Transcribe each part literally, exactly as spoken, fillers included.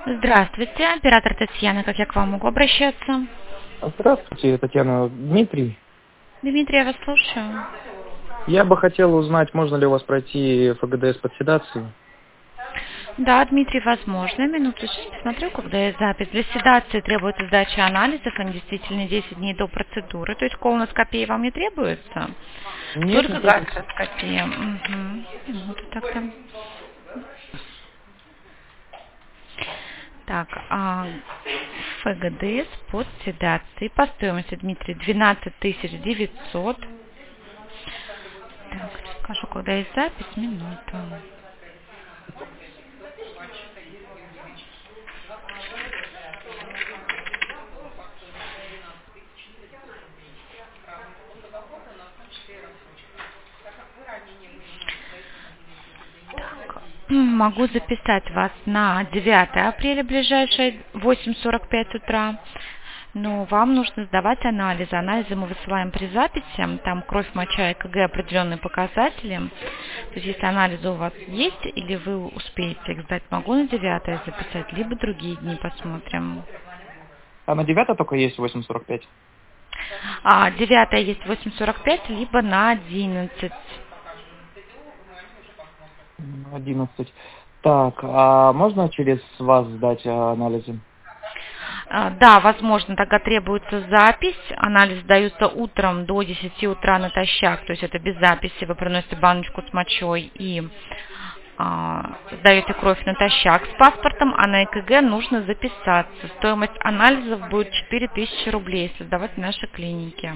Здравствуйте, оператор Татьяна, как я к вам могу обращаться? Здравствуйте, Татьяна. Дмитрий. Дмитрий, я вас слушаю. Я бы хотел узнать, можно ли у вас пройти ФГДС под седацией? Да, Дмитрий, возможно. Минуту, сейчас посмотрю, когда есть запись. Для седации требуется сдача анализов, они действительно десять дней до процедуры. То есть колоноскопия вам не требуется? Нет, не Только требуется. гастроскопия. Угу. Минуту тогда. Так, а ФГДС под седацией по стоимости, Дмитрий, двенадцать тысяч девятьсот. Так, сейчас скажу, когда есть запись, минуту. Так, могу записать вас на девятое апреля, ближайшее, восемь сорок пять утра. Но вам нужно сдавать анализы. Анализы мы высылаем при записи. Там кровь, моча, ЭКГ, определенные показатели. То есть, если анализы у вас есть, или вы успеете их сдать, могу на девятое записать, либо другие дни посмотрим. А на девятое только есть восемь сорок пять? А, девятое есть восемь сорок пять, либо на одиннадцать. одиннадцать. Так, а можно через вас сдать а, анализы? А, Да, возможно, тогда требуется запись. Анализ даются утром до десяти утра натощак, то есть это без записи. Вы приносите баночку с мочой и а, сдаете кровь натощак с паспортом, а на ЭКГ нужно записаться. Стоимость анализов будет четыре тысячи рублей, если сдавать в нашей клинике.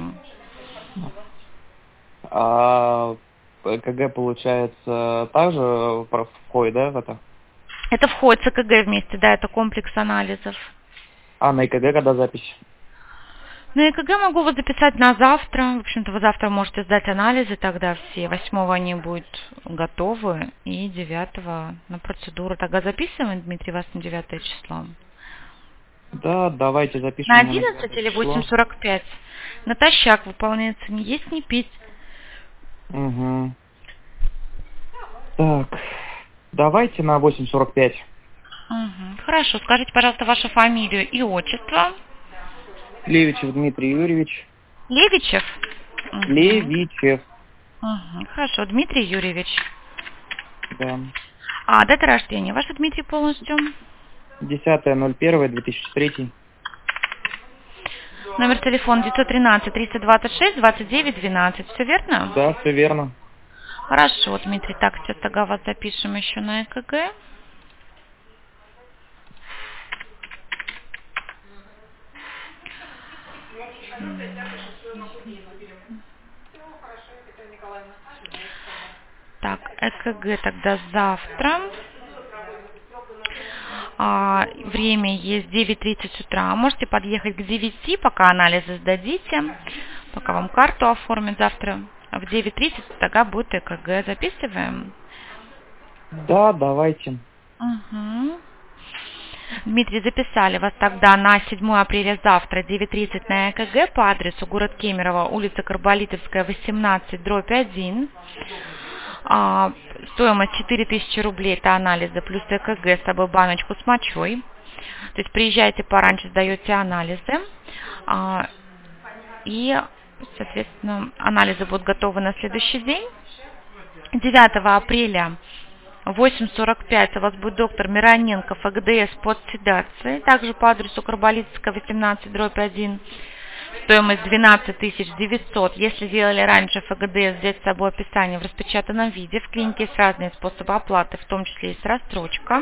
А ЭКГ, получается, также про- входит, да, в это? Это входит с ЭКГ вместе, да, это комплекс анализов. А на ЭКГ когда запись? На ЭКГ могу вас записать на завтра. В общем-то, вы завтра можете сдать анализы, тогда все. Восьмого они будут готовы, и девятого на процедуру. Тогда записываем, Дмитрий, вас на девятое число. Да, давайте запишем. На его на одиннадцать девятое или число. восемь сорок пять? Натощак выполняется, не есть, не пить. Угу. Так, давайте на восемь сорок пять. Угу. Хорошо, скажите, пожалуйста, вашу фамилию и отчество. Левичев Дмитрий Юрьевич. Левичев? Угу. Левичев. Угу. Хорошо, Дмитрий Юрьевич. Да. А дата рождения ваша, Дмитрий, полностью? десятое ноль первое две тысячи третий. Номер телефона девятьсот тринадцать триста двадцать шесть двадцать девять двенадцать. Все верно? Да, все верно. Хорошо, Дмитрий. Так, сейчас тогда вас запишем еще на ЭКГ. Так, ЭКГ тогда завтра. А, время есть девять тридцать утра. Можете подъехать к девяти, пока анализы сдадите, пока вам карту оформят завтра. В девять тридцать тогда будет ЭКГ. Записываем? Да, давайте. Угу. Дмитрий, записали вас тогда на седьмое апреля завтра, девять тридцать на ЭКГ по адресу город Кемерово, улица Карболитовская, восемнадцать, дробь один. А, стоимость четыре тысячи рублей, это анализы, плюс ЭКГ, с собой баночку с мочой. То есть приезжайте пораньше, сдаете анализы. А, и, соответственно, анализы будут готовы на следующий день. девятого апреля в восемь сорок пять у вас будет доктор Мироненко, ФГДС под седацией, также по адресу Карболитовская, восемнадцать, дробь один. Стоимость двенадцать тысяч девятьсот. Если делали раньше ФГДС, взять с собой описание в распечатанном виде. В клинике есть разные способы оплаты, в том числе есть рассрочка.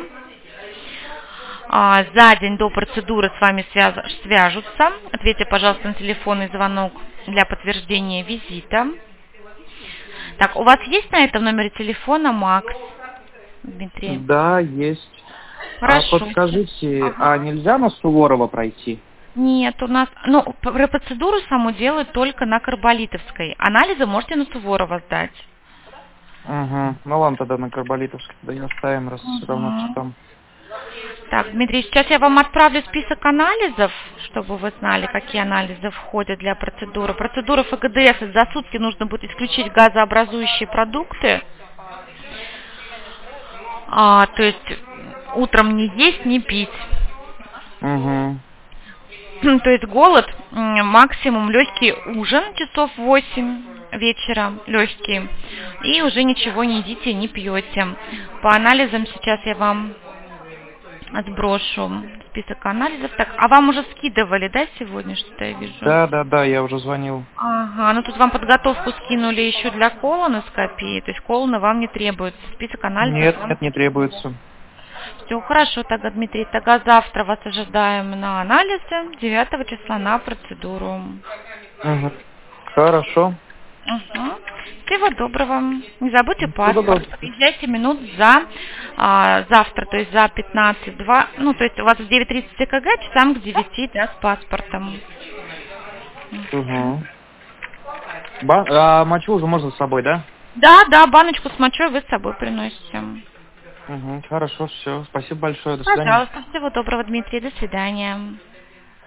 А, за день до процедуры с вами связ... свяжутся. Ответьте, пожалуйста, на телефонный звонок для подтверждения визита. Так, у вас есть на этом номере телефона Макс, Дмитрий? Да, есть. Хорошо. А подскажите, Ага. а нельзя на Суворова пройти? Нет, у нас, ну, про процедуру саму делают только на Карболитовской. Анализы можете на Суворова сдать. Угу. Ну ладно, тогда на Карболитовской тогда и оставим, раз все равно что Угу. там. Так, Дмитрий, сейчас я вам отправлю список анализов, чтобы вы знали, какие анализы входят для процедуры. Процедура ФГДС, за сутки нужно будет исключить газообразующие продукты. А, то есть утром не есть, не пить. Угу. То есть голод, максимум легкий ужин часов восемь вечера, легкий. И уже ничего не едите, не пьете. По анализам сейчас я вам сброшу список анализов. Так, а вам уже скидывали, да, сегодня, что-то я вижу? Да, да, да, я уже звонил. Ага, ну тут вам подготовку скинули еще для колоноскопии, то есть колоны вам не требуется. Список анализов Нет, вам... нет, не требуется. Все хорошо, тогда, Дмитрий, тогда завтра вас ожидаем на анализы, девятого числа на процедуру. Угу. Хорошо. Угу. Всего доброго. Не забудьте Всего доброго. паспорт. Приезжайте минут за а, завтра, то есть за пятнадцать два. Ну, то есть у вас в девять тридцать ЭКГ, часам к девяти, да, с паспортом. Угу. Ба- а мочу уже можно с собой, да? Да, да, баночку с мочой вы с собой приносите. Угу. Хорошо, все. Спасибо большое. До свидания. Пожалуйста, всего доброго, Дмитрий. До свидания.